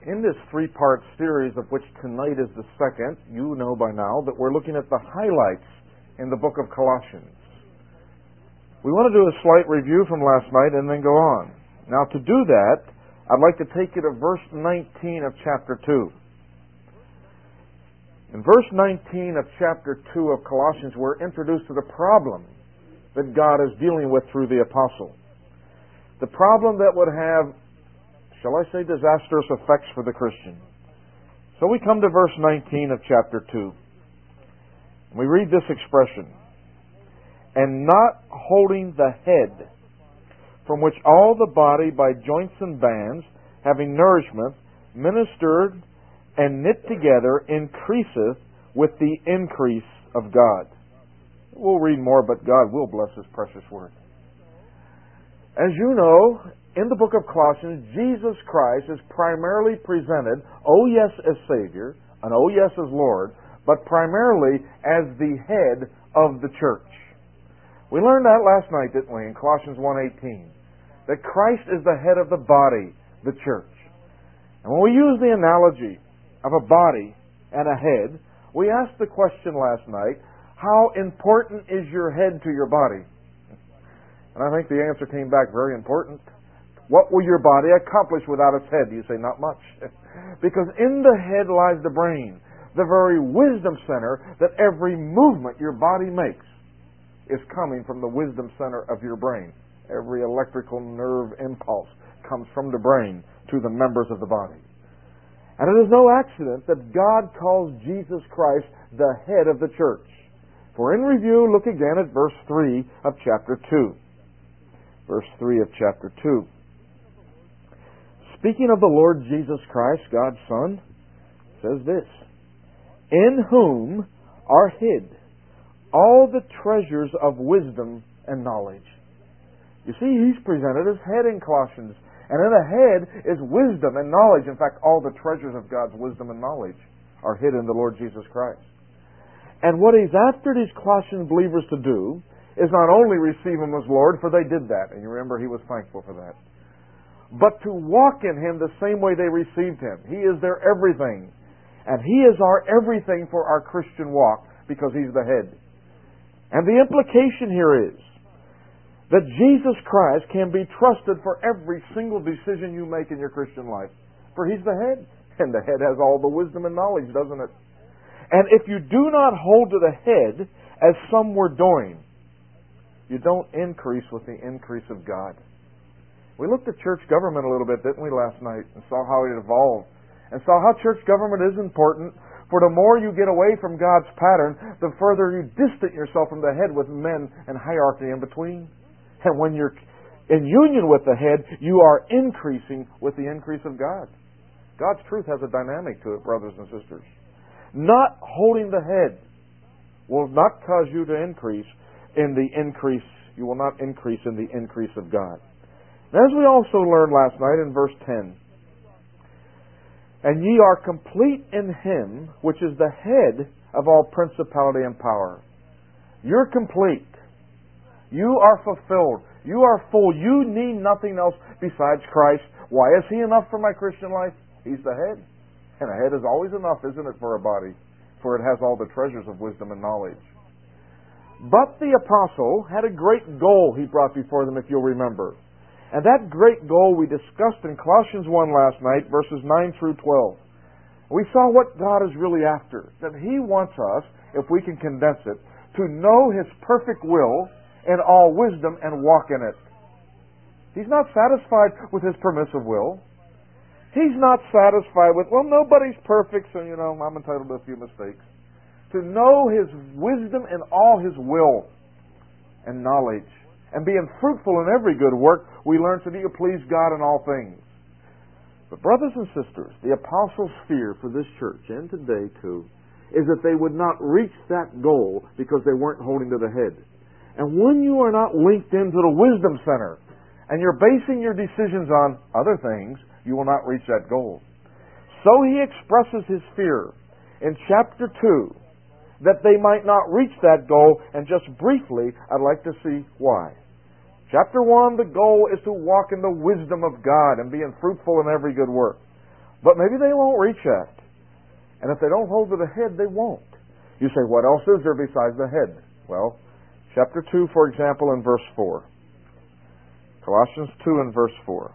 In this three-part series, of which tonight is the second, you know by now that we're looking at the highlights in the book of Colossians. We want to do a slight review from last night and then go on. Now, to do that, I'd like to take you to verse 19 of chapter 2. In verse 19 of chapter 2 of Colossians, we're introduced to the problem that God is dealing with through the apostle. The problem that would have, shall I say, disastrous effects for the Christian. So we come to verse 19 of chapter 2. We read this expression, "And not holding the head, from which all the body by joints and bands, having nourishment, ministered and knit together, increaseth with the increase of God." We'll read more, but God will bless His precious word. As you know, in the book of Colossians, Jesus Christ is primarily presented, oh yes, as Savior, and oh yes, as Lord, but primarily as the head of the church. We learned that last night, didn't we, in Colossians 1:18, that Christ is the head of the body, the church. And when we use the analogy of a body and a head, we asked the question last night, how important is your head to your body? And I think the answer came back very important. What will your body accomplish without its head? You say, not much. Because in the head lies the brain, the very wisdom center that every movement your body makes is coming from the wisdom center of your brain. Every electrical nerve impulse comes from the brain to the members of the body. And it is no accident that God calls Jesus Christ the head of the church. For in review, look again at verse 3 of chapter 2. Verse 3 of chapter 2. Speaking of the Lord Jesus Christ, God's Son, says this, "In whom are hid all the treasures of wisdom and knowledge." You see, He's presented as head in Colossians. And in the head is wisdom and knowledge. In fact, all the treasures of God's wisdom and knowledge are hid in the Lord Jesus Christ. And what He's after these Colossian believers to do is not only receive Him as Lord, for they did that, and you remember He was thankful for that, but to walk in Him the same way they received Him. He is their everything. And He is our everything for our Christian walk, because He's the head. And the implication here is that Jesus Christ can be trusted for every single decision you make in your Christian life. For He's the head. And the head has all the wisdom and knowledge, doesn't it? And if you do not hold to the head as some were doing, you don't increase with the increase of God. We looked at church government a little bit, didn't we, last night, and saw how it evolved, and saw how church government is important, for the more you get away from God's pattern, the further you distance yourself from the head with men and hierarchy in between. And when you're in union with the head, you are increasing with the increase of God. God's truth has a dynamic to it, brothers and sisters. Not holding the head will not cause you to increase in the increase. You will not increase in the increase of God. As we also learned last night in verse 10, "And ye are complete in Him, which is the head of all principality and power." You're complete. You are fulfilled. You are full. You need nothing else besides Christ. Why is He enough for my Christian life? He's the head. And a head is always enough, isn't it, for a body? For it has all the treasures of wisdom and knowledge. But the apostle had a great goal he brought before them, if you'll remember. And that great goal we discussed in Colossians 1 last night, verses 9 through 12. We saw what God is really after. That He wants us, if we can condense it, to know His perfect will in all wisdom and walk in it. He's not satisfied with His permissive will. He's not satisfied with, well, nobody's perfect, so, I'm entitled to a few mistakes. To know His wisdom in all His will and knowledge. And being fruitful in every good work, we learn to do to please God in all things. But brothers and sisters, the apostles' fear for this church, and today too, is that they would not reach that goal because they weren't holding to the head. And when you are not linked into the wisdom center, and you're basing your decisions on other things, you will not reach that goal. So he expresses his fear in chapter 2, that they might not reach that goal, and just briefly, I'd like to see why. Chapter 1, the goal is to walk in the wisdom of God and being fruitful in every good work. but maybe they won't reach that. And if they don't hold to the head, they won't. You say, what else is there besides the head? Well, chapter 2, for example, in verse 4. Colossians 2 and verse 4.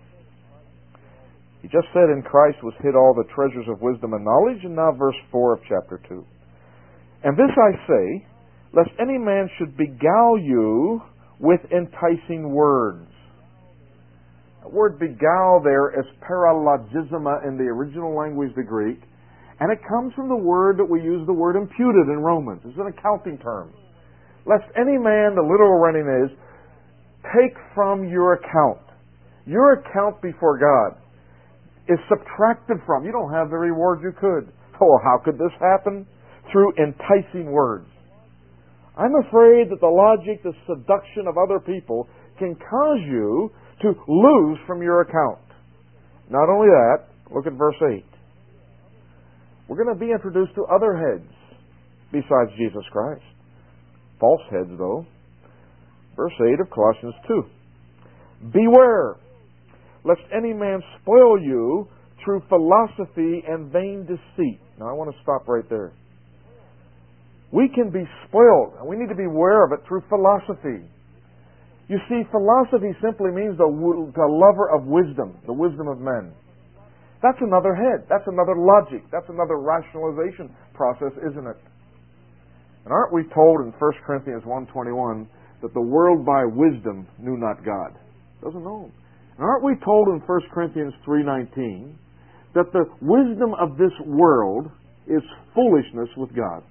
He just said in Christ was hid all the treasures of wisdom and knowledge, and now verse 4 of chapter 2. And this I say, lest any man should beguile you with enticing words. The word beguile there is paralogisma in the original language, the Greek, and it comes from the word that we use, the word imputed in Romans. It's an accounting term. Lest any man, the literal rendering is, take from your account. Your account before God is subtracted from. You don't have the reward you could. Oh, how could this happen? Through enticing words. I'm afraid that the logic, the seduction of other people can cause you to lose from your account. Not only that, look at verse 8. We're going to be introduced to other heads besides Jesus Christ. False heads, though. Verse 8 of Colossians 2. Beware, lest any man spoil you through philosophy and vain deceit. Now I want to stop right there. We can be spoiled, and we need to be aware of it through philosophy. You see, philosophy simply means the lover of wisdom, the wisdom of men. That's another head. That's another logic. That's another rationalization process, isn't it? And aren't we told in 1 Corinthians 1:21 that the world by wisdom knew not God? Doesn't know Him. And aren't we told in 1 Corinthians 3:19 that the wisdom of this world is foolishness with God?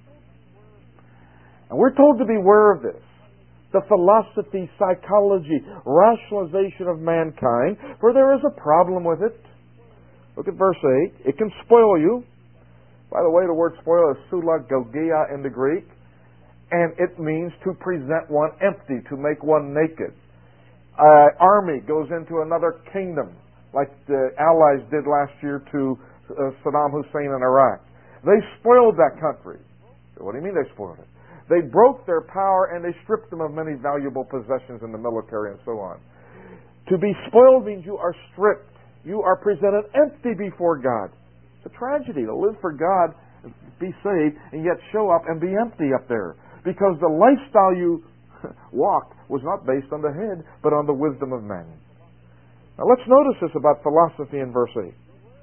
And we're told to beware of this. The philosophy, psychology, rationalization of mankind, for there is a problem with it. Look at verse 8. It can spoil you. By the way, the word spoil is sulagogia in the Greek, and it means to present one empty, to make one naked. Army goes into another kingdom, like the Allies did last year to Saddam Hussein in Iraq. They spoiled that country. What do you mean they spoiled it? They broke their power and they stripped them of many valuable possessions in the military and so on. To be spoiled means you are stripped. You are presented empty before God. It's a tragedy to live for God, be saved, and yet show up and be empty up there. Because the lifestyle you walked was not based on the head, but on the wisdom of men. Now let's notice this about philosophy in verse 8.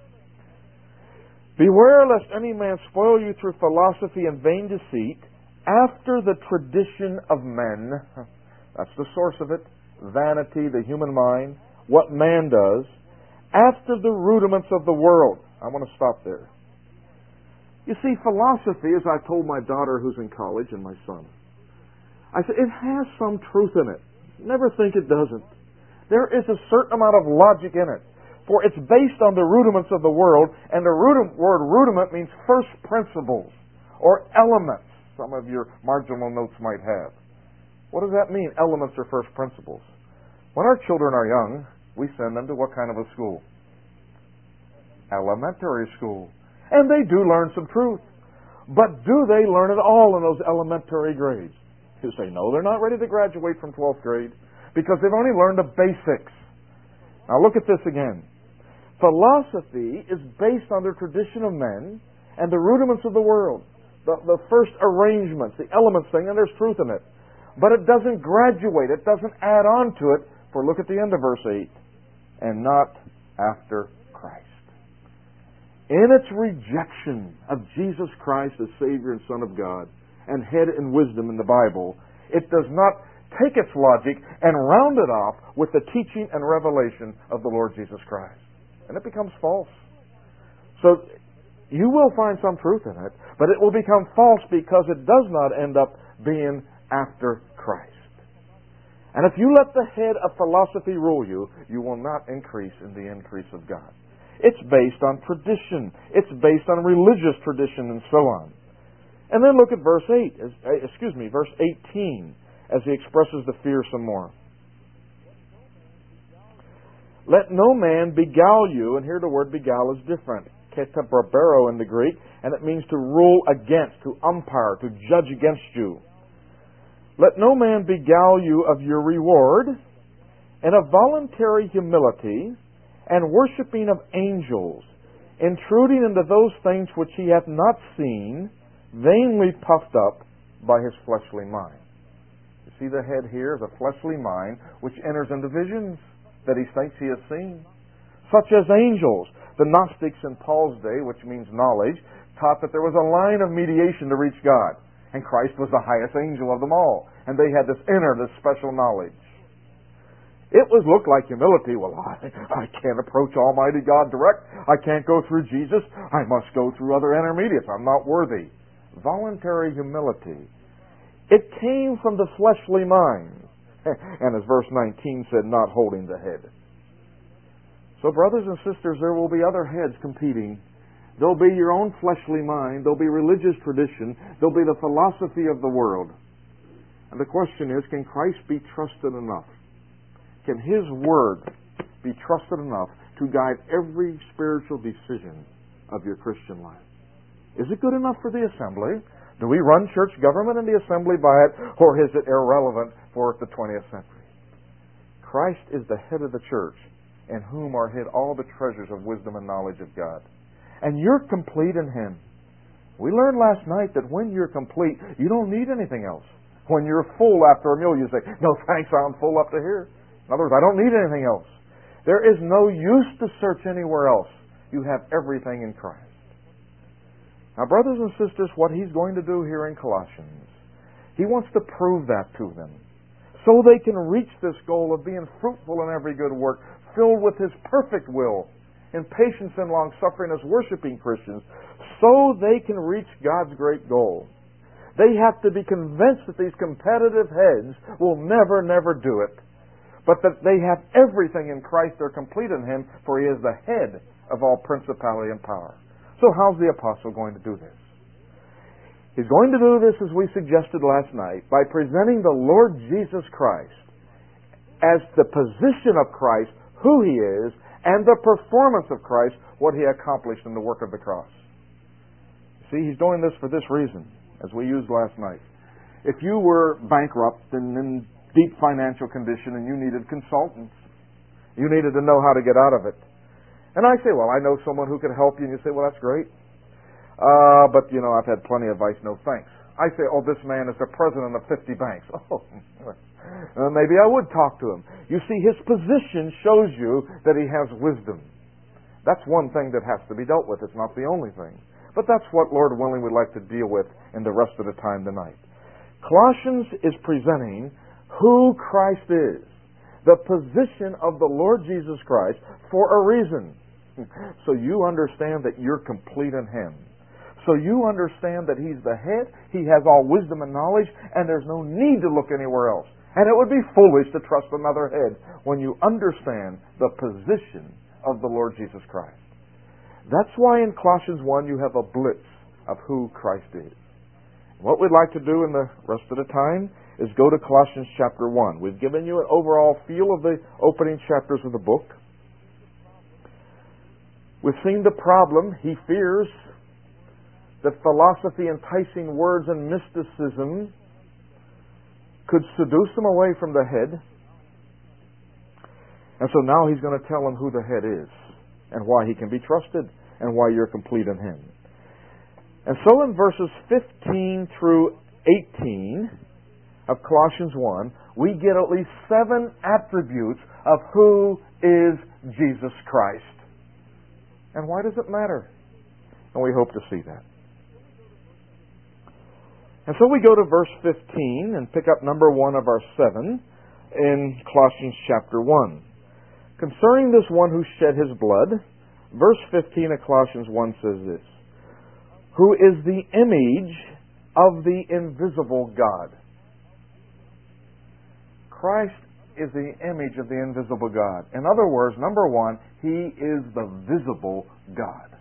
Beware lest any man spoil you through philosophy and vain deceit, after the tradition of men. That's the source of it. Vanity, the human mind, what man does, after the rudiments of the world. I want to stop there. You see, philosophy, as I told my daughter who's in college and my son, I said, it has some truth in it. Never think it doesn't. There is a certain amount of logic in it. For it's based on the rudiments of the world, and the word rudiment means first principles, or elements, some of your marginal notes might have. What does that mean, elements or first principles? When our children are young, we send them to what kind of a school? Elementary school. And they do learn some truth. But do they learn it all in those elementary grades? You say, no, they're not ready to graduate from 12th grade because they've only learned the basics. Now look at this again. Philosophy is based on the tradition of men and the rudiments of the world. The first arrangements, the elements thing, and there's truth in it. But it doesn't graduate. It doesn't add on to it. For look at the end of verse 8. And not after Christ. In its rejection of Jesus Christ as Savior and Son of God and head in wisdom in the Bible, it does not take its logic and round it off with the teaching and revelation of the Lord Jesus Christ. And it becomes false. So you will find some truth in it, but it will become false because it does not end up being after Christ. And if you let the head of philosophy rule you, you will not increase in the increase of God. It's based on tradition. It's based on religious tradition and so on. And then look at verse 18, as he expresses the fear some more. Let no man beguile you, and here the word beguile is different. Ketabarbero in the Greek, and it means to rule against, to umpire, to judge against you. Let no man beguile you of your reward, and of voluntary humility, and worshipping of angels, intruding into those things which he hath not seen, vainly puffed up by his fleshly mind. You see, the head here is a fleshly mind which enters into visions that he thinks he has seen. Such as angels. The Gnostics in Paul's day, which means knowledge, taught that there was a line of mediation to reach God. And Christ was the highest angel of them all. And they had this special knowledge. It looked like humility. Well, I can't approach Almighty God direct. I can't go through Jesus. I must go through other intermediates. I'm not worthy. Voluntary humility. It came from the fleshly mind. And as verse 19 said, not holding the head. So brothers and sisters, there will be other heads competing. There'll be your own fleshly mind. There'll be religious tradition. There'll be the philosophy of the world. And the question is, can Christ be trusted enough? Can His Word be trusted enough to guide every spiritual decision of your Christian life? Is it good enough for the assembly? Do we run church government and the assembly by it, or is it irrelevant for the 20th century? Christ is the head of the church, in whom are hid all the treasures of wisdom and knowledge of God. And you're complete in Him. We learned last night that when you're complete, you don't need anything else. When you're full after a meal, you say, no thanks, I'm full up to here. In other words, I don't need anything else. There is no use to search anywhere else. You have everything in Christ. Now, brothers and sisters, what He's going to do here in Colossians, He wants to prove that to them, so they can reach this goal of being fruitful in every good work, filled with His perfect will, in patience and long-suffering as worshiping Christians, so they can reach God's great goal. They have to be convinced that these competitive heads will never do it, but that they have everything in Christ. They're complete in Him, for He is the head of all principality and power. So how's the apostle going to do this? He's going to do this, as we suggested last night, by presenting the Lord Jesus Christ as the position of Christ, who He is, and the performance of Christ, what He accomplished in the work of the cross. See, He's doing this for this reason, as we used last night. If you were bankrupt and in deep financial condition and you needed consultants, you needed to know how to get out of it. And I say, well, I know someone who could help you, and you say, well, that's great. But, I've had plenty of advice, no thanks. I say, oh, this man is the president of 50 banks. Oh, maybe I would talk to him. You see, his position shows you that he has wisdom. That's one thing that has to be dealt with. It's not the only thing. But that's what, Lord willing, we'd like to deal with in the rest of the time tonight. Colossians is presenting who Christ is, the position of the Lord Jesus Christ, for a reason. So you understand that you're complete in Him. So you understand that He's the head, He has all wisdom and knowledge, and there's no need to look anywhere else. And it would be foolish to trust another head when you understand the position of the Lord Jesus Christ. That's why in Colossians 1 you have a blitz of who Christ is. What we'd like to do in the rest of the time is go to Colossians chapter 1. We've given you an overall feel of the opening chapters of the book. We've seen the problem. He fears that philosophy, enticing words, and mysticism could seduce them away from the head. And so now he's going to tell them who the head is and why he can be trusted and why you're complete in Him. And so in verses 15 through 18 of Colossians 1, we get at least 7 attributes of who is Jesus Christ. And why does it matter? And we hope to see that. And so we go to verse 15 and pick up number 1 of our 7 in Colossians chapter 1. Concerning this one who shed his blood, verse 15 of Colossians 1 says this, who is the image of the invisible God. Christ is the image of the invisible God. In other words, number 1, He is the visible God.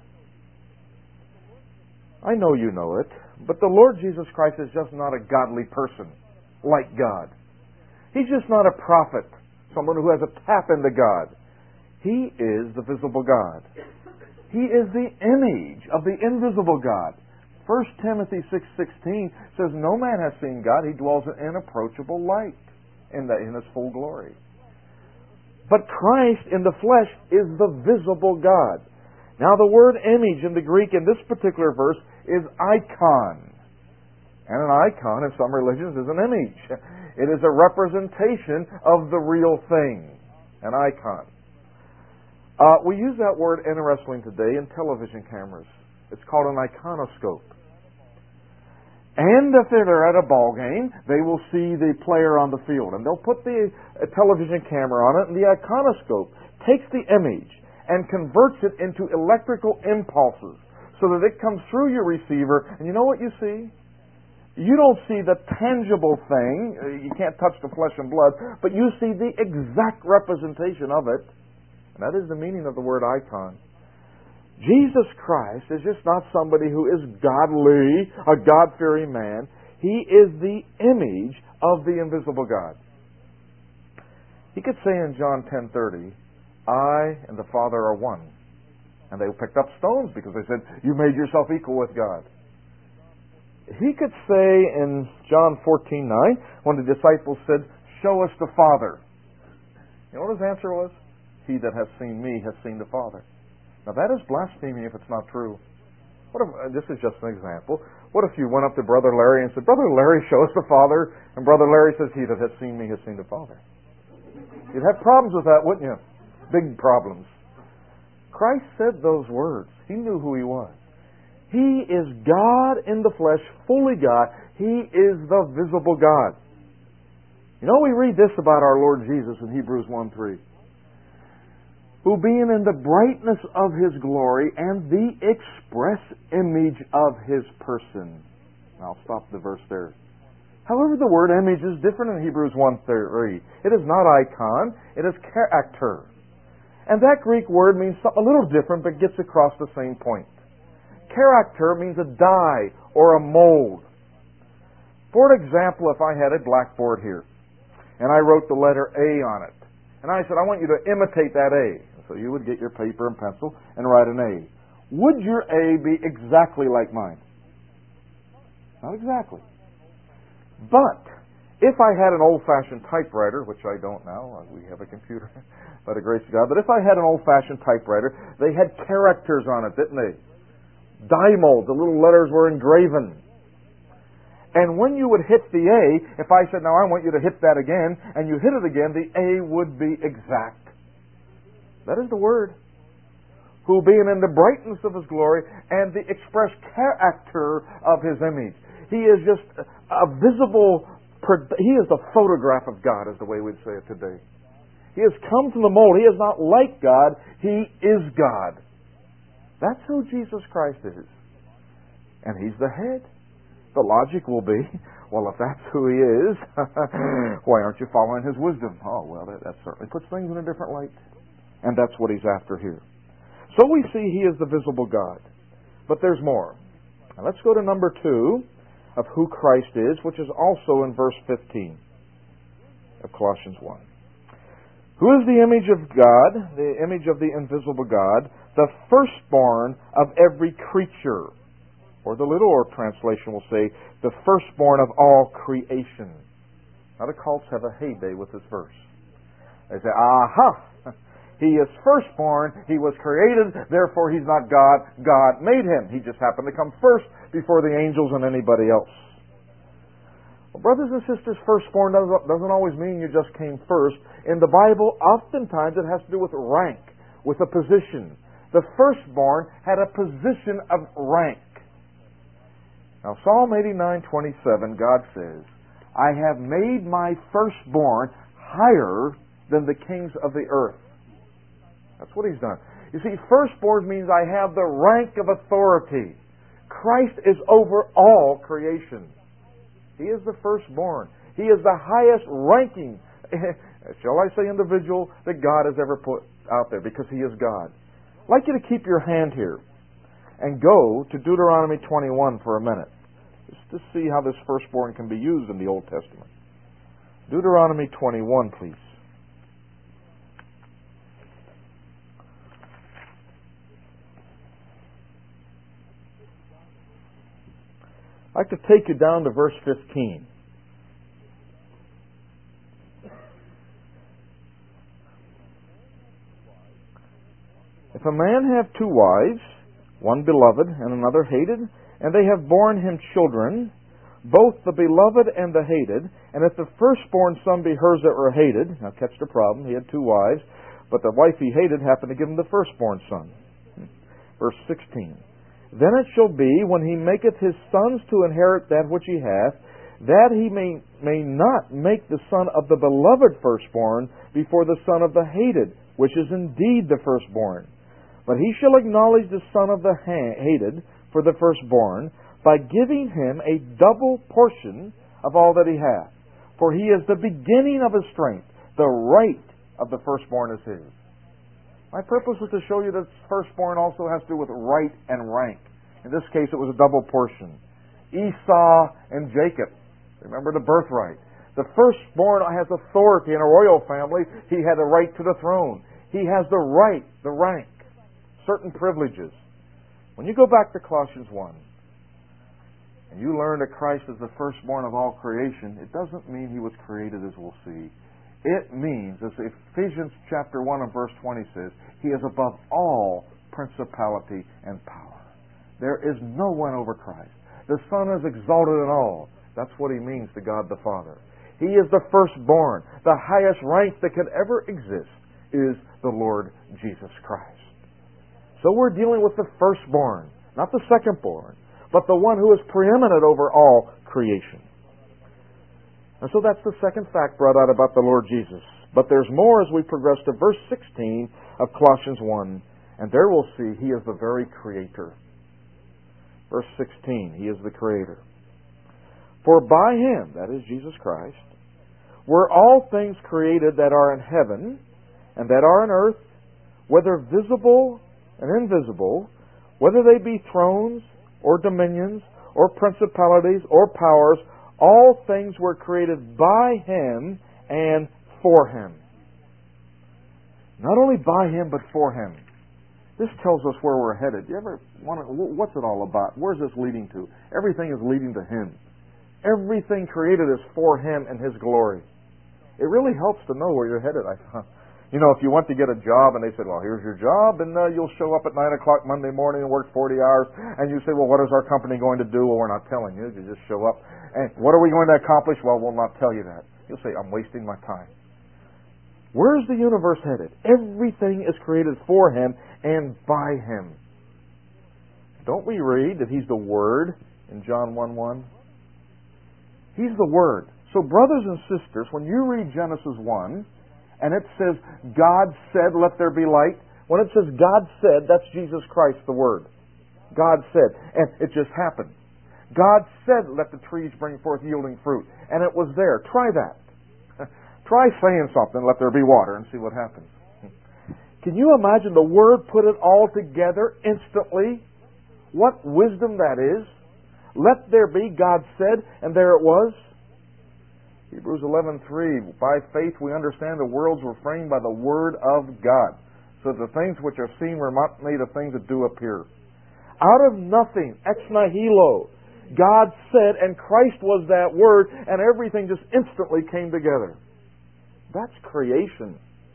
I know you know it, but the Lord Jesus Christ is just not a godly person like God. He's just not a prophet, someone who has a tap into God. He is the visible God. He is the image of the invisible God. 1 Timothy 6:16 says, no man has seen God. He dwells in inapproachable light in His full glory. But Christ in the flesh is the visible God. Now the word image in the Greek in this particular verse is icon. And an icon in some religions is an image. It is a representation of the real thing. An icon. We use that word interestingly today in television cameras. It's called an iconoscope. And if they're at a ball game, they will see the player on the field. And they'll put the television camera on it, and the iconoscope takes the image and converts it into electrical impulses so that it comes through your receiver. And you know what you see? You don't see the tangible thing. You can't touch the flesh and blood. But you see the exact representation of it. And that is the meaning of the word icon. Jesus Christ is just not somebody who is godly, a God-fearing man. He is the image of the invisible God. He could say in John 10:30, I and the Father are one. And they picked up stones because they said, you made yourself equal with God. He could say in John 14:9, when the disciples said, show us the Father. You know what his answer was? He that has seen me has seen the Father. Now that is blasphemy if it's not true. What if, this is just an example. What if you went up to Brother Larry and said, Brother Larry, show us the Father, and Brother Larry says, he that has seen me has seen the Father. You'd have problems with that, wouldn't you? Big problems. Christ said those words. He knew who He was. He is God in the flesh, fully God. He is the visible God. You know, we read this about our Lord Jesus in Hebrews 1:3. Who being in the brightness of His glory and the express image of His person. I'll stop the verse there. However, the word image is different in Hebrews 1:3. It is not icon, it is character. And that Greek word means a little different, but gets across the same point. Character means a dye or a mold. For example, if I had a blackboard here, and I wrote the letter A on it, and I said, I want you to imitate that A. So you would get your paper and pencil and write an A. Would your A be exactly like mine? Not exactly. But if I had an old-fashioned typewriter, which I don't now, we have a computer, by the grace of God, but if I had an old-fashioned typewriter, they had characters on it, didn't they? Die molds, the little letters were engraven. And when you would hit the A, if I said, now I want you to hit that again, and you hit it again, the A would be exact. That is the Word. Who being in the brightness of His glory and the express character of His image. He is just a visible, He is the photograph of God, is the way we'd say it today. He has come from the mold. He is not like God. He is God. That's who Jesus Christ is. And He's the head. The logic will be, well, if that's who He is, why aren't you following His wisdom? Oh, well, that certainly puts things in a different light. And that's what He's after here. So we see He is the visible God. But there's more. Now let's go to number 2 of who Christ is, which is also in verse 15 of Colossians 1. Who is the image of God, the image of the invisible God, the firstborn of every creature. Or the literal translation will say, the firstborn of all creation. Now the cults have a heyday with this verse. They say, aha! He is firstborn, He was created, therefore He's not God. God made Him. He just happened to come first before the angels and anybody else. Well, brothers and sisters, firstborn doesn't always mean you just came first. In the Bible, oftentimes it has to do with rank, with a position. The firstborn had a position of rank. Now, Psalm 89:27, God says, I have made my firstborn higher than the kings of the earth. That's what He's done. You see, firstborn means I have the rank of authority. Christ is over all creation. He is the firstborn. He is the highest ranking, shall I say, individual that God has ever put out there, because He is God. I'd like you to keep your hand here and go to Deuteronomy 21 for a minute, just to see how this firstborn can be used in the Old Testament. Deuteronomy 21, please. I'd like to take you down to verse 15. If a man have two wives, one beloved and another hated, and they have borne him children, both the beloved and the hated, and if the firstborn son be hers that were hated, now catch the problem, he had two wives, but the wife he hated happened to give him the firstborn son. Verse 16. Then it shall be, when he maketh his sons to inherit that which he hath, that he may not make the son of the beloved firstborn before the son of the hated, which is indeed the firstborn. But he shall acknowledge the son of the hated for the firstborn, by giving him a double portion of all that he hath. For he is the beginning of his strength. The right of the firstborn is his. My purpose was to show you that firstborn also has to do with right and rank. In this case, it was a double portion. Esau and Jacob. Remember the birthright. The firstborn has authority in a royal family. He had a right to the throne. He has the right, the rank, certain privileges. When you go back to Colossians 1, and you learn that Christ is the firstborn of all creation, it doesn't mean He was created, as we'll see. It means, as Ephesians chapter 1 and verse 20 says, He is above all principality and power. There is no one over Christ. The Son is exalted in all. That's what He means to God the Father. He is the firstborn. The highest rank that could ever exist is the Lord Jesus Christ. So we're dealing with the firstborn, not the secondborn, but the one who is preeminent over all creation. And so that's the second fact brought out about the Lord Jesus. But there's more as we progress to verse 16 of Colossians 1, and there we'll see He is the very Creator. Verse 16, He is the Creator. For by Him, that is Jesus Christ, were all things created that are in heaven and that are in earth, whether visible and invisible, whether they be thrones or dominions or principalities or powers, all things were created by Him and for Him. Not only by Him, but for Him. This tells us where we're headed. You ever wonder, what's it all about? Where's this leading to? Everything is leading to Him. Everything created is for Him and His glory. It really helps to know where you're headed. You know, if you went to get a job and they said, well, here's your job, and you'll show up at 9 o'clock Monday morning and work 40 hours, and you say, well, what is our company going to do? Well, we're not telling you. You just show up. And what are we going to accomplish? Well, we'll not tell you that. You'll say, I'm wasting my time. Where's the universe headed? Everything is created for Him and by Him. Don't we read that He's the Word in John 1:1? He's the Word. So brothers and sisters, when you read Genesis 1, and it says, God said, let there be light, when it says God said, that's Jesus Christ, the Word. God said. And it just happened. God said, let the trees bring forth yielding fruit. And it was there. Try that. Try saying something, let there be water, and see what happens. Can you imagine the Word put it all together instantly? What wisdom that is. Let there be, God said, and there it was. Hebrews 11:3, by faith we understand the worlds were framed by the Word of God, so that the things which are seen were not made of things that do appear. Out of nothing, ex nihilo, God said, and Christ was that Word, and everything just instantly came together. That's creation.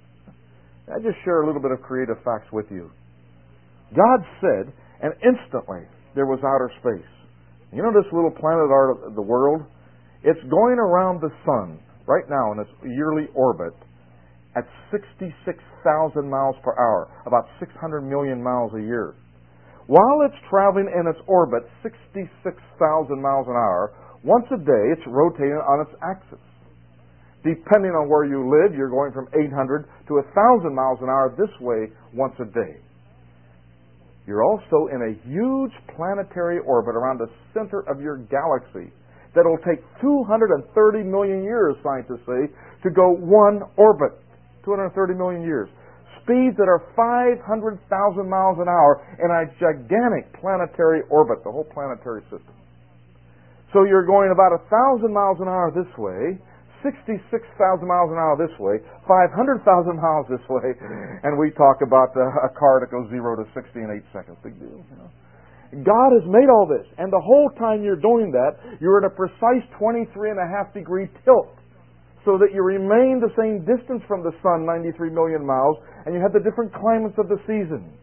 I just share a little bit of creative facts with you. God said, and instantly there was outer space. You know this little planet, the world? It's going around the sun right now in its yearly orbit at 66,000 miles per hour, about 600 million miles a year. While it's traveling in its orbit 66,000 miles an hour, once a day it's rotating on its axis. Depending on where you live, you're going from 800 to 1,000 miles an hour this way once a day. You're also in a huge planetary orbit around the center of your galaxy that will take 230 million years, scientists say, to go one orbit. 230 million years. Speeds that are 500,000 miles an hour in a gigantic planetary orbit, the whole planetary system. So you're going about 1,000 miles an hour this way, 66,000 miles an hour this way, 500,000 miles this way, and we talk about a car that goes 0 to 60 in 8 seconds. Big deal, you know. God has made all this, and the whole time you're doing that, you're at a precise 23.5-degree tilt, so that you remain the same distance from the sun, 93 million miles, and you have the different climates of the season.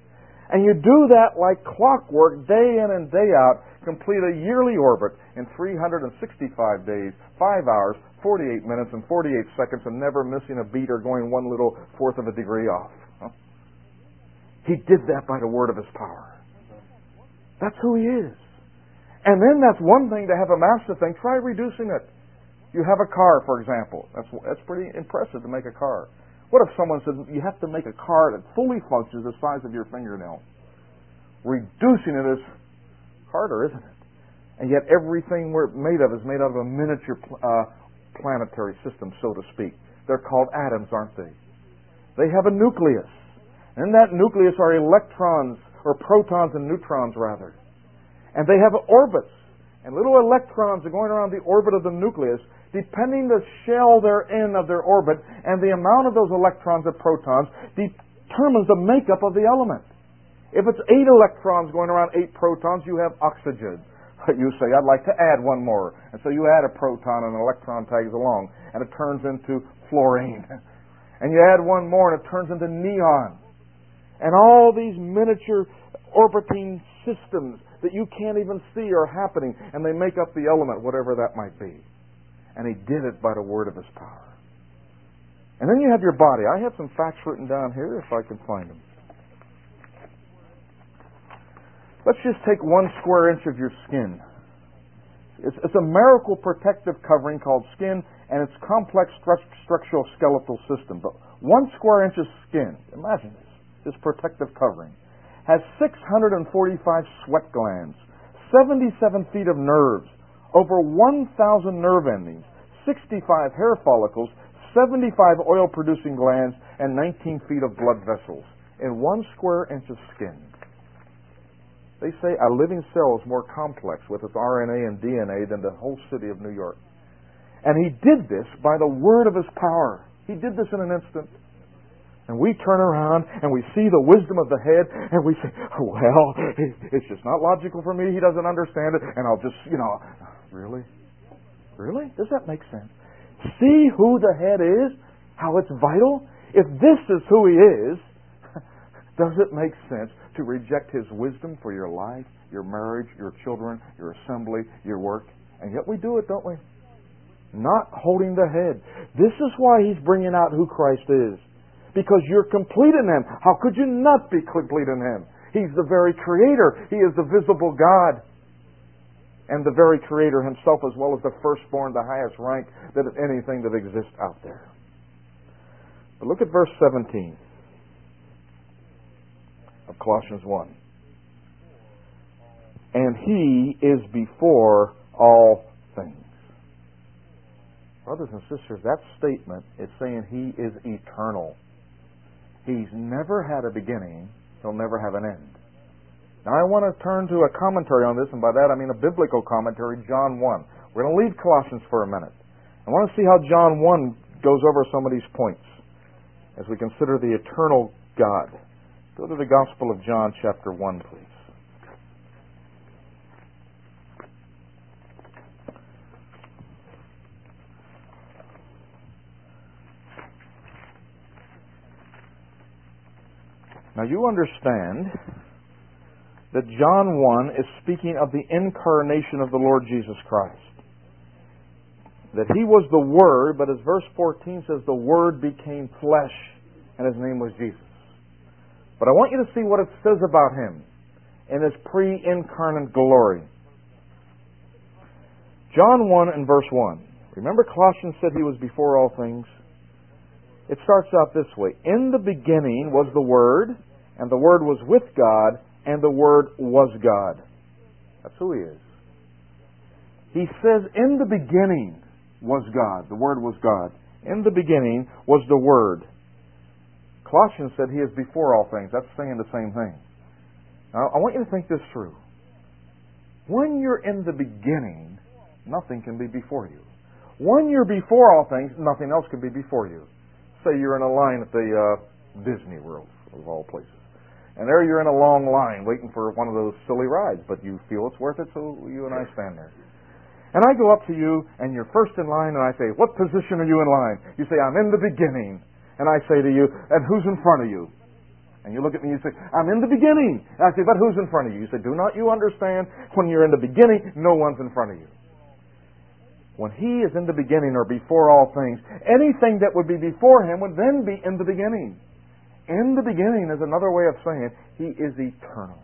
And you do that like clockwork, day in and day out, complete a yearly orbit in 365 days, 5 hours, 48 minutes, and 48 seconds, and never missing a beat or going 1/4 of a degree off. He did that by the word of His power. That's who He is. And then that's one thing to have a master thing. Try reducing it. You have a car, for example. That's pretty impressive to make a car. What if someone said, you have to make a car that fully functions the size of your fingernail? Reducing it is harder, isn't it? And yet everything we're made of is made out of a miniature planetary system, so to speak. They're called atoms, aren't they? They have a nucleus. And in that nucleus are electrons, or protons and neutrons, rather. And they have orbits. And little electrons are going around the orbit of the nucleus, depending the shell they're in of their orbit, and the amount of those electrons or protons determines the makeup of the element. If it's 8 electrons going around 8 protons, you have oxygen. You say, I'd like to add one more. And so you add a proton and an electron tags along, and it turns into fluorine. And you add one more, and it turns into neon. And all these miniature orbiting systems that you can't even see are happening, and they make up the element, whatever that might be. And He did it by the word of His power. And then you have your body. I have some facts written down here, if I can find them. Let's just take 1 square inch of your skin. It's a miracle protective covering called skin, and it's complex structural skeletal system. But 1 square inch of skin, imagine this protective covering, has 645 sweat glands, 77 feet of nerves, over 1,000 nerve endings, 65 hair follicles, 75 oil-producing glands, and 19 feet of blood vessels in 1 square inch of skin. They say a living cell is more complex with its RNA and DNA than the whole city of New York. And He did this by the word of His power. He did this in an instant. And we turn around and we see the wisdom of the head and we say, well, it's just not logical for me. He doesn't understand it. And I'll just, really? Really? Does that make sense? See who the head is? How it's vital? If this is who He is, does it make sense to reject His wisdom for your life, your marriage, your children, your assembly, your work? And yet we do it, don't we? Not holding the head. This is why He's bringing out who Christ is. Because you're complete in Him. How could you not be complete in Him? He's the very Creator. He is the visible God. And the very Creator Himself, as well as the firstborn, the highest rank that of anything that exists out there. But look at verse 17 of Colossians 1. And He is before all things. Brothers and sisters, that statement is saying He is eternal. He's never had a beginning. He'll never have an end. Now I want to turn to a commentary on this, and by that I mean a biblical commentary, John 1. We're going to leave Colossians for a minute. I want to see how John 1 goes over some of these points as we consider the eternal God. Go to the Gospel of John chapter 1, please. Now you understand that John 1 is speaking of the incarnation of the Lord Jesus Christ. That He was the Word, but as verse 14 says, the Word became flesh, and His name was Jesus. But I want you to see what it says about Him in His pre-incarnate glory. John 1 and verse 1. Remember Colossians said He was before all things? It starts out this way. In the beginning was the Word, and the Word was with God, and the Word was God. That's who He is. He says, in the beginning was God. The Word was God. In the beginning was the Word. Colossians said He is before all things. That's saying the same thing. Now, I want you to think this through. When you're in the beginning, nothing can be before you. When you're before all things, nothing else can be before you. Say you're in a line at the Disney World, of all places. And there you're in a long line waiting for one of those silly rides, but you feel it's worth it, so you and I stand there. And I go up to you, and you're first in line, and I say, what position are you in line? You say, I'm in the beginning. And I say to you, and who's in front of you? And you look at me and you say, I'm in the beginning. And I say, but who's in front of you? You say, do not you understand? When you're in the beginning, no one's in front of you. When He is in the beginning or before all things, anything that would be before Him would then be in the beginning. In the beginning is another way of saying He is eternal.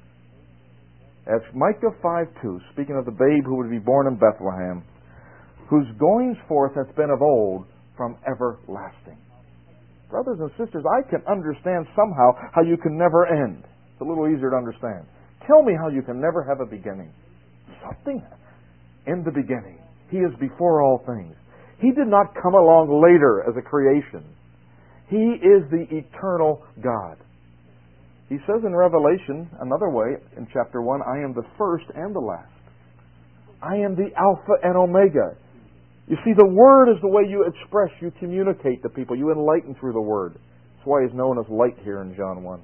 As Micah 5:2, speaking of the babe who would be born in Bethlehem, whose goings forth hath been of old from everlasting. Brothers and sisters, I can understand somehow how you can never end. It's a little easier to understand. Tell me how you can never have a beginning. Something in the beginning. He is before all things. He did not come along later as a creation. He is the eternal God. He says in Revelation, another way, in chapter 1, I am the first and the last. I am the Alpha and Omega. You see, the Word is the way you express, you communicate to people, you enlighten through the Word. That's why He's known as light here in John 1.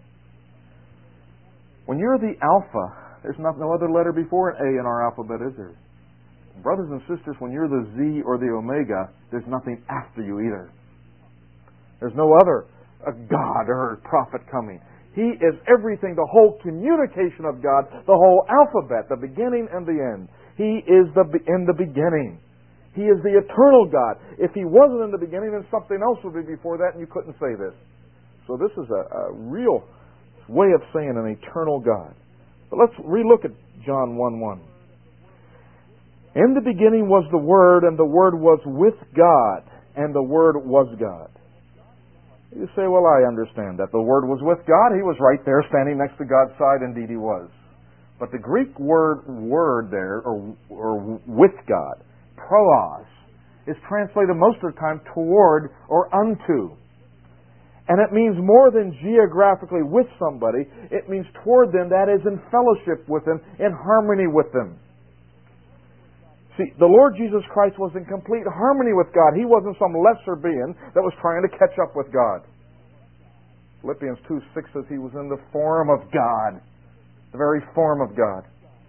When you're the Alpha, there's no other letter before an A in our alphabet, is there? Brothers and sisters, when you're the Z or the Omega, there's nothing after you either. There's no other God or prophet coming. He is everything, the whole communication of God, the whole alphabet, the beginning and the end. He is in the beginning. He is the eternal God. If He wasn't in the beginning, then something else would be before that, and you couldn't say this. So this is a real way of saying an eternal God. But let's relook at John 1:1. In the beginning was the Word, and the Word was with God, and the Word was God. You say, well, I understand that. The Word was with God. He was right there standing next to God's side. Indeed, He was. But the Greek word there, or with God, proos, is translated most of the time toward or unto. And it means more than geographically with somebody. It means toward them, that is, in fellowship with them, in harmony with them. See, the Lord Jesus Christ was in complete harmony with God. He wasn't some lesser being that was trying to catch up with God. Philippians 2:6 says He was in the form of God, the very form of God.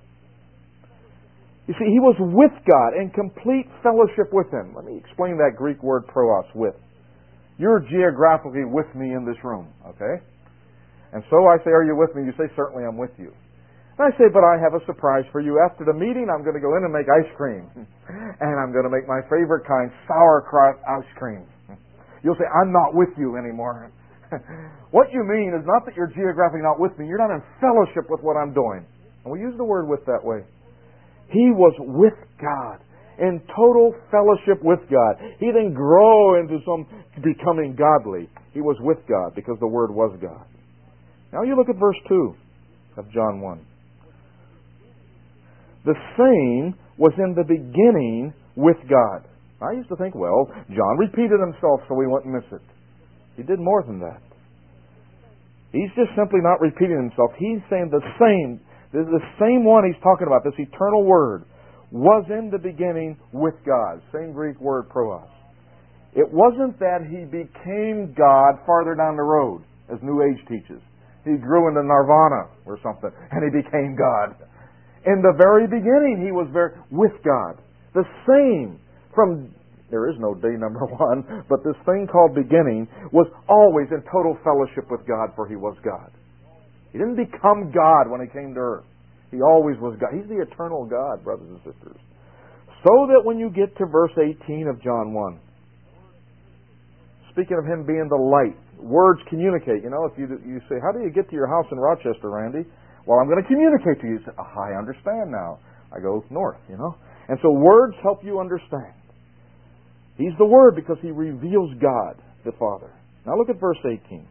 You see, He was with God in complete fellowship with Him. Let me explain that Greek word proos, with. You're geographically with me in this room, okay? And so I say, are you with me? You say, certainly I'm with you. And I say, but I have a surprise for you. After the meeting, I'm going to go in and make ice cream. And I'm going to make my favorite kind, sauerkraut ice cream. You'll say, I'm not with you anymore. What you mean is not that you're geographically not with me. You're not in fellowship with what I'm doing. And we use the word with that way. He was with God, in total fellowship with God. He didn't grow into some becoming godly. He was with God because the Word was God. Now you look at verse 2 of John 1. The same was in the beginning with God. I used to think, well, John repeated himself so we wouldn't miss it. He did more than that. He's just simply not repeating himself. He's saying the same. The same one he's talking about, this eternal Word, was in the beginning with God. Same Greek word, proos. It wasn't that He became God farther down the road, as New Age teaches. He grew into nirvana or something, and He became God. In the very beginning, He was with God. The same from, there is no day number one, but this thing called beginning was always in total fellowship with God, for He was God. He didn't become God when He came to earth. He always was God. He's the eternal God, brothers and sisters. So that when you get to verse 18 of John 1, speaking of Him being the light, words communicate. You know, if you say, how do you get to your house in Rochester, Randy? Well, I'm going to communicate to you. You say, I understand now. I go north, you know. And so words help you understand. He's the Word because He reveals God, the Father. Now look at verse 18.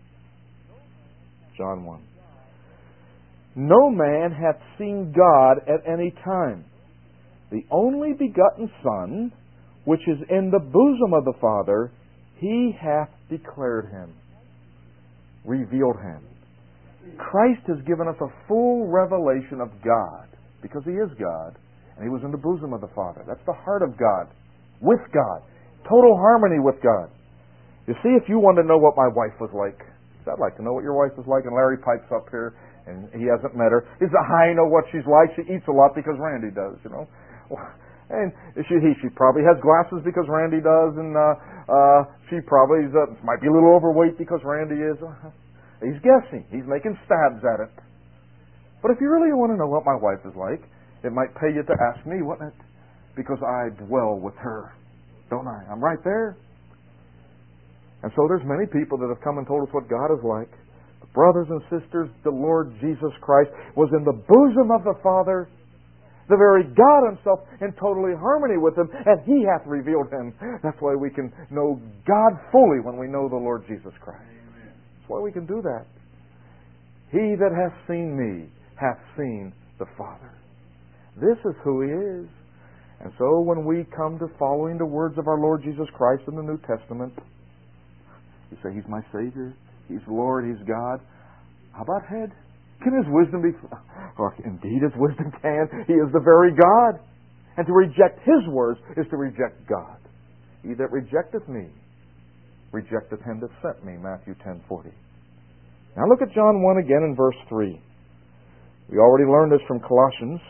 John 1. No man hath seen God at any time. The only begotten Son, which is in the bosom of the Father, He hath declared Him, revealed Him. Christ has given us a full revelation of God, because He is God, and He was in the bosom of the Father. That's the heart of God, with God, total harmony with God. You see, if you want to know what my wife was like, I'd like to know what your wife is like. And Larry pipes up here, and he hasn't met her. He says, I know what she's like. She eats a lot because Randy does, you know. And she probably has glasses because Randy does, and she probably might be a little overweight because Randy is. He's guessing. He's making stabs at it. But if you really want to know what my wife is like, it might pay you to ask me, wouldn't it? Because I dwell with her, don't I? I'm right there. And so there's many people that have come and told us what God is like. But brothers and sisters, the Lord Jesus Christ was in the bosom of the Father, the very God Himself, in totally harmony with Him, and He hath revealed Him. That's why we can know God fully when we know the Lord Jesus Christ. That's why we can do that. He that hath seen me hath seen the Father. This is who He is. And so when we come to following the words of our Lord Jesus Christ in the New Testament, you say, He's my Savior, He's Lord, He's God. How about head? Can His wisdom be... Well, indeed His wisdom can. He is the very God. And to reject His words is to reject God. He that rejecteth me, rejecteth Him that sent me. Matthew 10:40. Now look at John 1 again in verse 3. We already learned this from Colossians.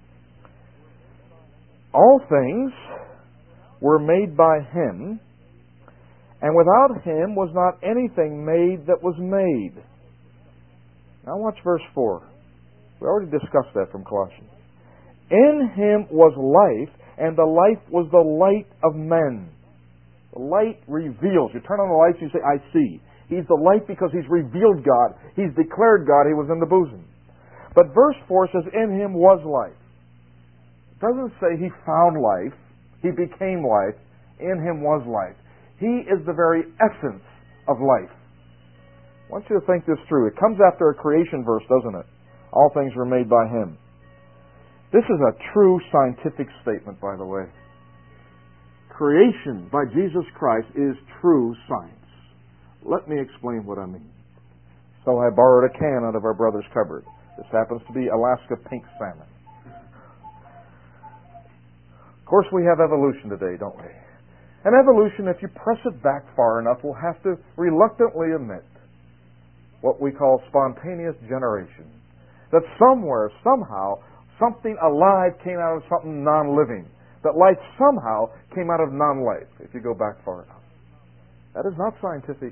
All things were made by Him, and without Him was not anything made that was made. Now watch verse 4. We already discussed that from Colossians. In Him was life, and the life was the light of men. The light reveals. You turn on the lights and you say, I see. He's the light because He's revealed God. He's declared God. He was in the bosom. But verse 4 says, in Him was life. It doesn't say He found life. He became life. In Him was life. He is the very essence of life. I want you to think this through. It comes after a creation verse, doesn't it? All things were made by Him. This is a true scientific statement, by the way. Creation by Jesus Christ is true science. Let me explain what I mean. So I borrowed a can out of our brother's cupboard. This happens to be Alaska pink salmon. Of course, we have evolution today, don't we? And evolution, if you press it back far enough, will have to reluctantly admit what we call spontaneous generation. That somewhere, somehow, something alive came out of something non-living. That life somehow came out of non-life, if you go back far enough. That is not scientific.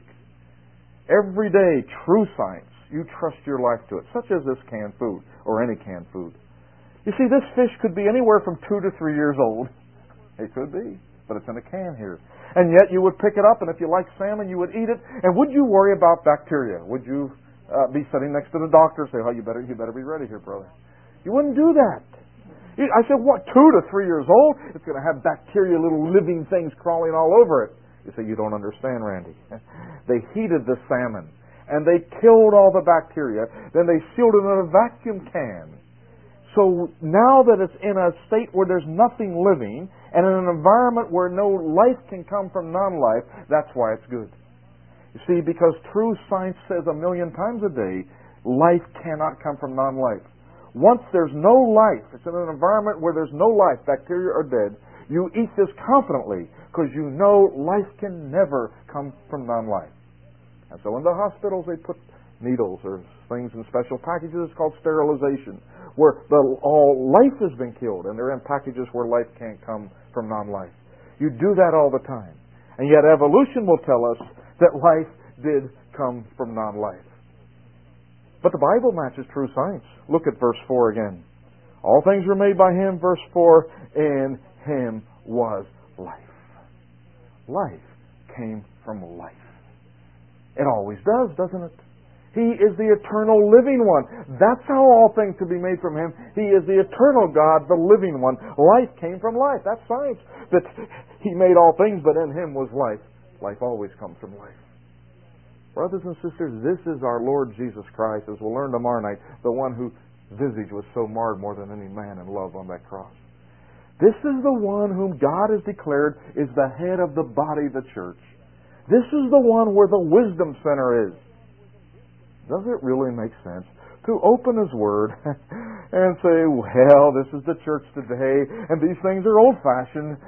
Every day, true science, you trust your life to it, such as this canned food, or any canned food. You see, this fish could be anywhere from 2 to 3 years old. It could be, but it's in a can here. And yet you would pick it up, and if you like salmon, you would eat it. And would you worry about bacteria? Would you be sitting next to the doctor and say, "Oh, you better be ready here, brother"? You wouldn't do that. I said, what, 2 to 3 years old? It's going to have bacteria, little living things crawling all over it. You say, you don't understand, Randy. They heated the salmon, and they killed all the bacteria. Then they sealed it in a vacuum can. So now that it's in a state where there's nothing living, and in an environment where no life can come from non-life, that's why it's good. You see, because true science says 1,000,000 times a day, life cannot come from non-life. Once there's no life, it's in an environment where there's no life, bacteria are dead, you eat this confidently because you know life can never come from non-life. And so in the hospitals they put needles or things in special packages. It's called sterilization, where all life has been killed and they're in packages where life can't come from non-life. You do that all the time. And yet evolution will tell us that life did come from non-life. But the Bible matches true science. Look at verse 4 again. All things were made by Him, verse 4, in Him was life. Life came from life. It always does, doesn't it? He is the eternal living one. That's how all things could be made from Him. He is the eternal God, the living one. Life came from life. That's science. That He made all things, but in Him was life. Life always comes from life. Brothers and sisters, this is our Lord Jesus Christ, as we'll learn tomorrow night, the one whose visage was so marred more than any man in love on that cross. This is the one whom God has declared is the head of the body, the church. This is the one where the wisdom center is. Does it really make sense to open His Word and say, well, this is the church today, and these things are old-fashioned?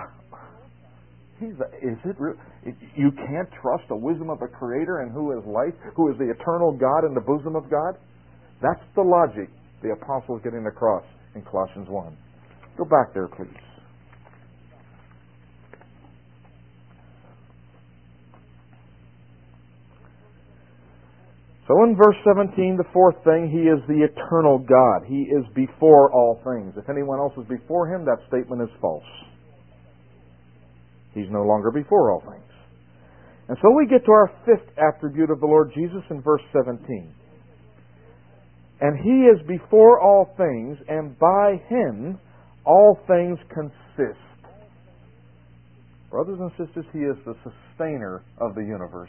Is it real? You can't trust the wisdom of a Creator and who is life, who is the eternal God in the bosom of God? That's the logic the apostles getting across in Colossians 1. Go back there, please. So So in verse 17, the fourth thing, He is the eternal God. He is before all things. If anyone else is before Him, that statement is false. He's no longer before all things. And so we get to our fifth attribute of the Lord Jesus in verse 17. And He is before all things, and by Him all things consist. Brothers and sisters, He is the sustainer of the universe.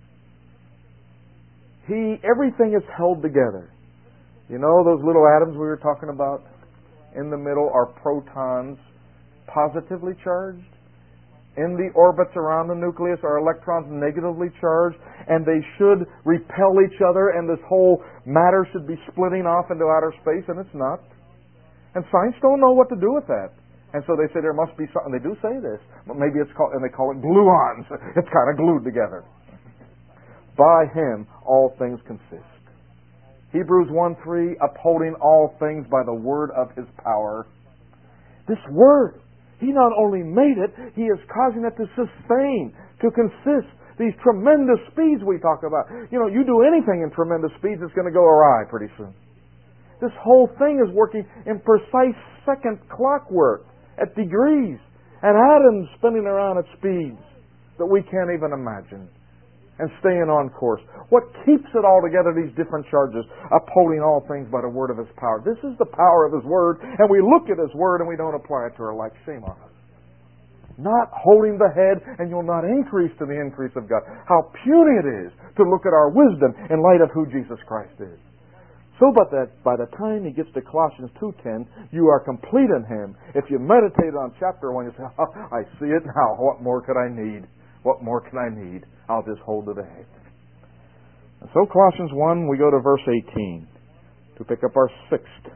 Everything is held together. You know those little atoms we were talking about? In the middle are protons, positively charged. In the orbits around the nucleus are electrons negatively charged, and they should repel each other, and this whole matter should be splitting off into outer space, and it's not. And science don't know what to do with that. And so they say there must be something. They do say this, but maybe it's called, and they call it gluons. It's kind of glued together. By Him all things consist. Hebrews 1:3, upholding all things by the word of His power. This word, He not only made it, He is causing it to sustain, to consist. These tremendous speeds we talk about. You know, you do anything in tremendous speeds, it's going to go awry pretty soon. This whole thing is working in precise second clockwork at degrees, and atoms spinning around at speeds that we can't even imagine, and staying on course. What keeps it all together, these different charges, upholding all things by the word of His power. This is the power of His word, and we look at His word and we don't apply it to our life. Shame on us. Not holding the head, and you'll not increase to the increase of God. How puny it is to look at our wisdom in light of who Jesus Christ is. So but that by the time he gets to Colossians 2:10, you are complete in Him. If you meditate on chapter 1, you say, oh, I see it now. What more could I need? What more can I need? I'll just hold to the head. And so Colossians 1, we go to verse 18 to pick up our sixth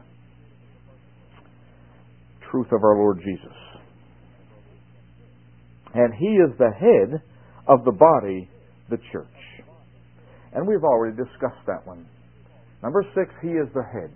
truth of our Lord Jesus. And He is the head of the body, the church. And we've already discussed that one. Number 6, He is the head.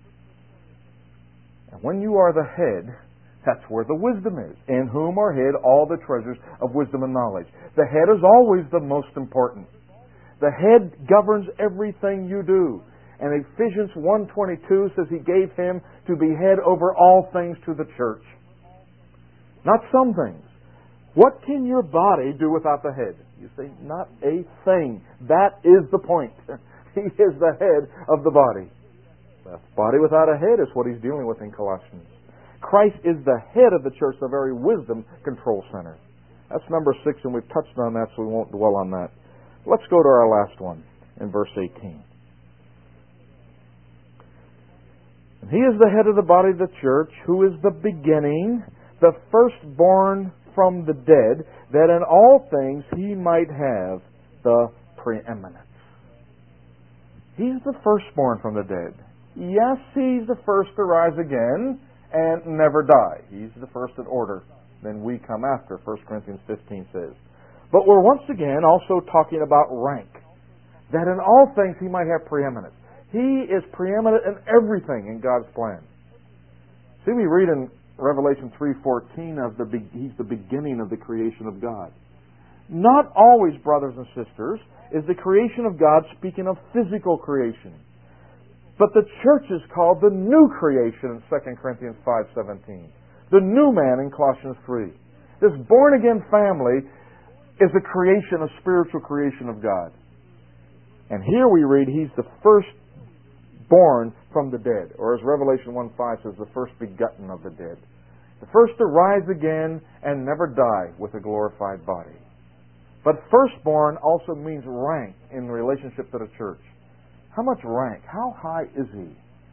And when you are the head, that's where the wisdom is. In whom are hid all the treasures of wisdom and knowledge. The head is always the most important. The head governs everything you do. And Ephesians 1:22 says He gave Him to be head over all things to the church. Not some things. What can your body do without the head? You say, not a thing. That is the point. He is the head of the body. The body without a head is what He's dealing with in Colossians. Christ is the head of the church, the very wisdom control center. That's number 6, and we've touched on that, so we won't dwell on that. Let's go to our last one in verse 18. And He is the head of the body of the church, who is the beginning, the firstborn from the dead, that in all things He might have the preeminence. He's the firstborn from the dead. Yes, He's the first to rise again and never die. He's the first in order. Then we come after, 1 Corinthians 15 says. But we're once again also talking about rank. That in all things He might have preeminence. He is preeminent in everything in God's plan. See, we read in Revelation 3:14 of He's the beginning of the creation of God. Not always, brothers and sisters, is the creation of God speaking of physical creation. But the church is called the new creation in 2 Corinthians 5:17. The new man in Colossians 3. This born-again family is a creation, a spiritual creation of God. And here we read He's the firstborn from the dead. Or as Revelation 1:5 says, the first begotten of the dead. The first to rise again and never die with a glorified body. But firstborn also means rank in relationship to the church. How much rank? How high is He?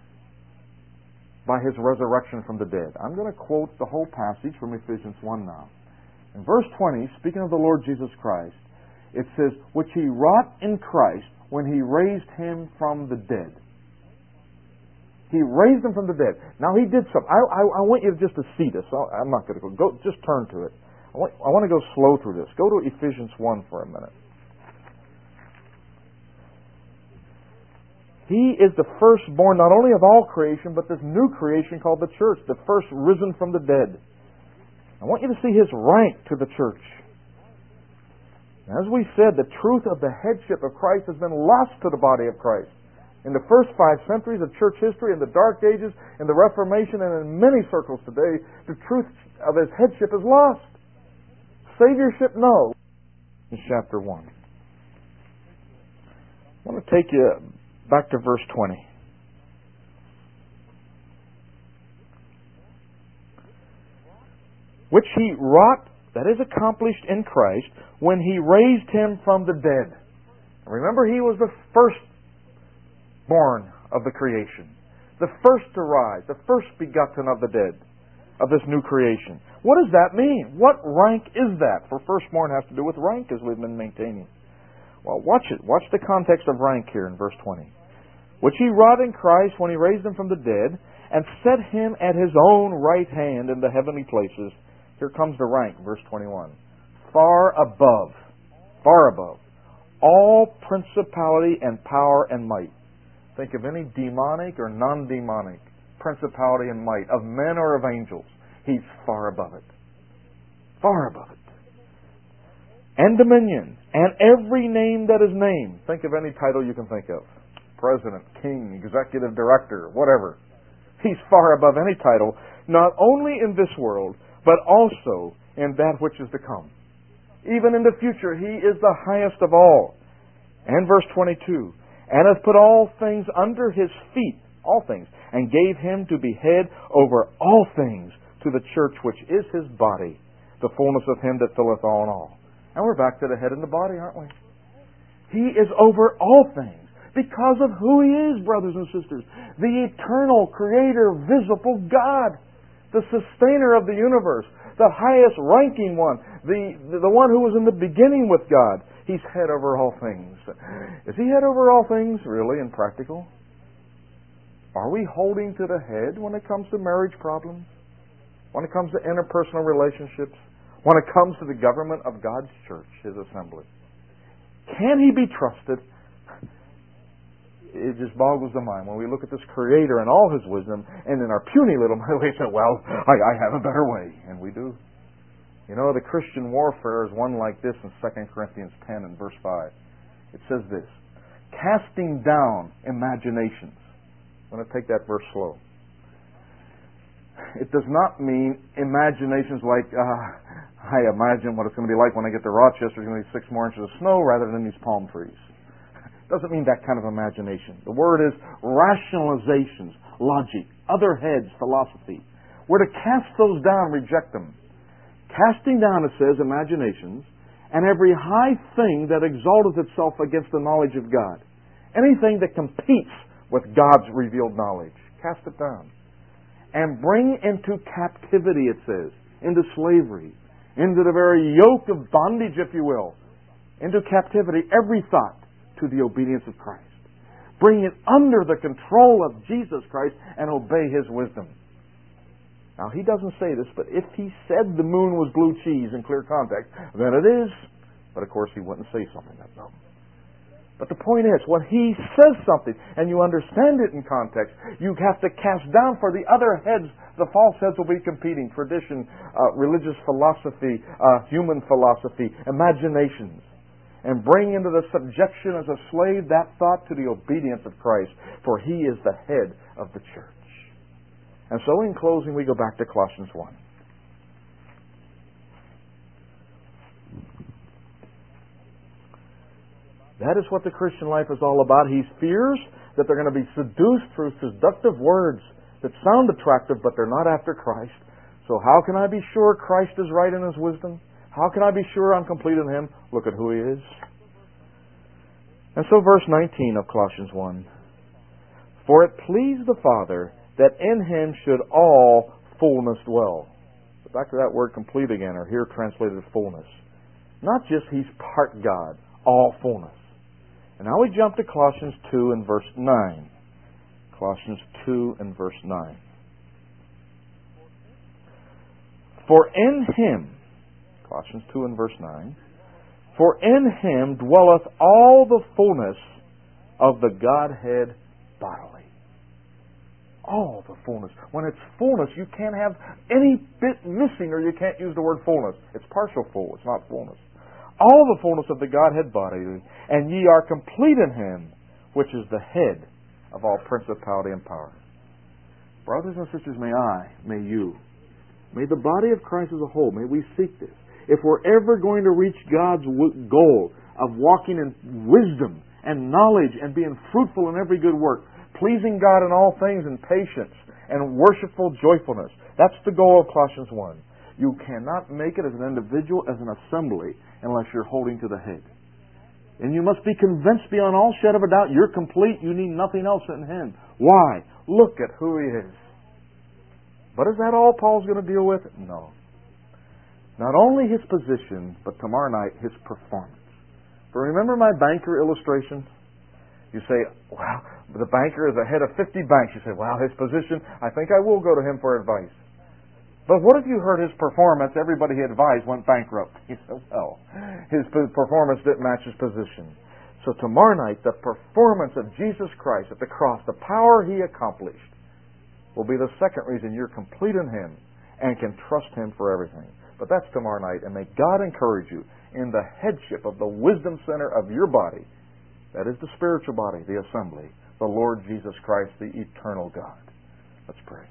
By His resurrection from the dead. I'm going to quote the whole passage from Ephesians 1 now. In verse 20, speaking of the Lord Jesus Christ, it says, which He wrought in Christ when He raised Him from the dead. He raised Him from the dead. Now He did something. I want you just to see this. I'm not going to go. Just turn to it. I want to go slow through this. Go to Ephesians 1 for a minute. He is the firstborn not only of all creation, but this new creation called the church, the first risen from the dead. I want you to see His rank to the church. As we said, the truth of the headship of Christ has been lost to the body of Christ. In the first 5 centuries of church history, in the Dark Ages, in the Reformation, and in many circles today, the truth of His headship is lost. Saviorship, no. In chapter 1. I want to take you back to verse 20. Which He wrought, that is accomplished in Christ, when He raised Him from the dead. Remember, He was the firstborn of the creation, the first to rise, the first begotten of the dead, of this new creation. What does that mean? What rank is that? For firstborn has to do with rank, as we've been maintaining. Well, watch it. Watch the context of rank here in verse 20. Which He wrought in Christ when He raised Him from the dead, and set Him at His own right hand in the heavenly places. Here comes the rank, verse 21. Far above all principality and power and might. Think of any demonic or non-demonic principality and might, of men or of angels. He's far above it. Far above it. And dominion, and every name that is named. Think of any title you can think of. President, king, executive director, whatever. He's far above any title, not only in this world, but also in that which is to come. Even in the future, He is the highest of all. And verse 22, and hath put all things under His feet, all things, and gave Him to be head over all things to the church, which is His body, the fullness of Him that filleth all in all. And we're back to the head and the body, aren't we? He is over all things because of who He is, brothers and sisters. The eternal, creator, visible God. The sustainer of the universe. The highest ranking one. The one who was in the beginning with God. He's head over all things. Is He head over all things, really, and practical? Are we holding to the head when it comes to marriage problems? When it comes to interpersonal relationships? When it comes to the government of God's church, His assembly? Can He be trusted? It just boggles the mind when we look at this Creator and all His wisdom, and in our puny little mind we say, well, I have a better way. And we do. You know, the Christian warfare is one like this in 2 Corinthians 10 and verse 5. It says this, casting down imaginations. I'm going to take that verse slow. It does not mean imaginations like, I imagine what it's going to be like when I get to Rochester. There's going to be 6 more inches of snow rather than these palm trees. Doesn't mean that kind of imagination. The word is rationalizations, logic, other heads, philosophy. We're to cast those down, reject them. Casting down, it says, imaginations, and every high thing that exalteth itself against the knowledge of God. Anything that competes with God's revealed knowledge. Cast it down. And bring into captivity, it says, into slavery, into the very yoke of bondage, if you will, into captivity, every thought to the obedience of Christ. Bring it under the control of Jesus Christ and obey His wisdom. Now, He doesn't say this, but if He said the moon was blue cheese in clear context, then it is. But of course, He wouldn't say something that dumb. But the point is, when He says something and you understand it in context, you have to cast down, for the other heads, the false heads will be competing. Tradition, religious philosophy, human philosophy, imaginations. And bring into the subjection as a slave that thought to the obedience of Christ, for He is the head of the church. And so in closing, we go back to Colossians 1. That is what the Christian life is all about. He fears that they're going to be seduced through seductive words that sound attractive, but they're not after Christ. So how can I be sure Christ is right in His wisdom? How can I be sure I'm complete in Him? Look at who He is. And so verse 19 of Colossians 1. For it pleased the Father that in Him should all fullness dwell. So back to that word complete again, or here translated as fullness. Not just He's part God, all fullness. And now we jump to Colossians 2 and verse 9. Colossians 2 and verse 9. For in Him, Colossians 2 and verse 9, for in Him dwelleth all the fullness of the Godhead bodily. All the fullness. When it's fullness, you can't have any bit missing, or you can't use the word fullness. It's partial full, it's not fullness. all the fullness of the Godhead bodily, and ye are complete in Him, which is the head of all principality and power. Brothers and sisters, may you, may the body of Christ as a whole, may we seek this. If we're ever going to reach God's goal of walking in wisdom and knowledge and being fruitful in every good work, pleasing God in all things in patience and worshipful joyfulness, that's the goal of Colossians 1. You cannot make it as an individual, as an assembly, unless you're holding to the head. And you must be convinced beyond all shadow of a doubt you're complete. You need nothing else in Him. Why? Look at who He is. But is that all Paul's going to deal with? No. Not only His position, but tomorrow night, His performance. For remember my banker illustration? You say, wow, the banker is ahead of 50 banks. You say, wow, his position, I think I will go to him for advice. But what if you heard his performance, everybody he advised went bankrupt? You say, well, his performance didn't match his position. So tomorrow night, the performance of Jesus Christ at the cross, the power He accomplished, will be the second reason you're complete in Him and can trust Him for everything. But that's tomorrow night, and may God encourage you in the headship of the wisdom center of your body. That is the spiritual body, the assembly, the Lord Jesus Christ, the eternal God. Let's pray.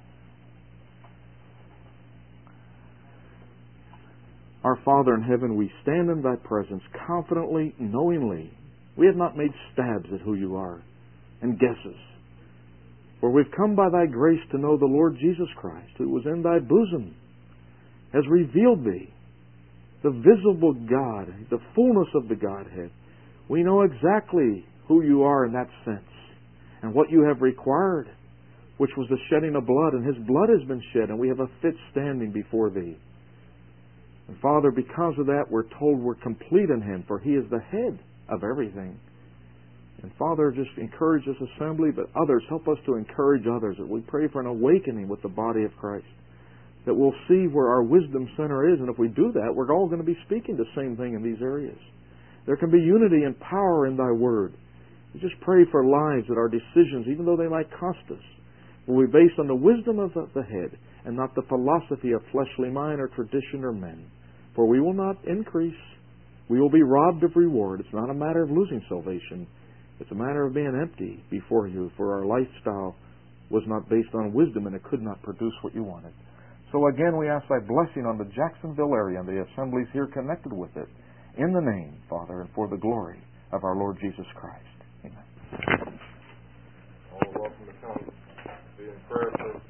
Our Father in heaven, we stand in Thy presence confidently, knowingly. We have not made stabs at who You are and guesses. For we've come by Thy grace to know the Lord Jesus Christ, who was in Thy bosom, has revealed Thee, the visible God, the fullness of the Godhead. We know exactly who You are in that sense and what You have required, which was the shedding of blood, and His blood has been shed, and we have a fit standing before Thee. And Father, because of that, we're told we're complete in Him, for He is the head of everything. And Father, just encourage this assembly, but others, help us to encourage others. That we pray for an awakening with the body of Christ. That we'll see where our wisdom center is, and if we do that, we're all going to be speaking the same thing in these areas. There can be unity and power in Thy Word. We just pray for lives that our decisions, even though they might cost us, will be based on the wisdom of the head and not the philosophy of fleshly mind or tradition or men. For we will not increase. We will be robbed of reward. It's not a matter of losing salvation. It's a matter of being empty before You, for our lifestyle was not based on wisdom and it could not produce what You wanted. So again, we ask Thy blessing on the Jacksonville area and the assemblies here connected with it. In the name, Father, and for the glory of our Lord Jesus Christ. Amen. All welcome to come. Be in prayer for